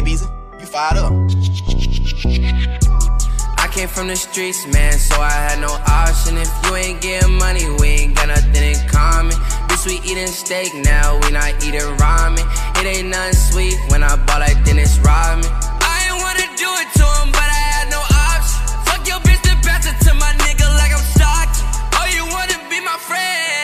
Beezy, you fired up. I came from the streets, man, so I had no option. If you ain't getting money, we ain't got nothing in common. Bitch, we eating steak now, we not eating ramen. It ain't nothing sweet when I ball like Dennis Rodman.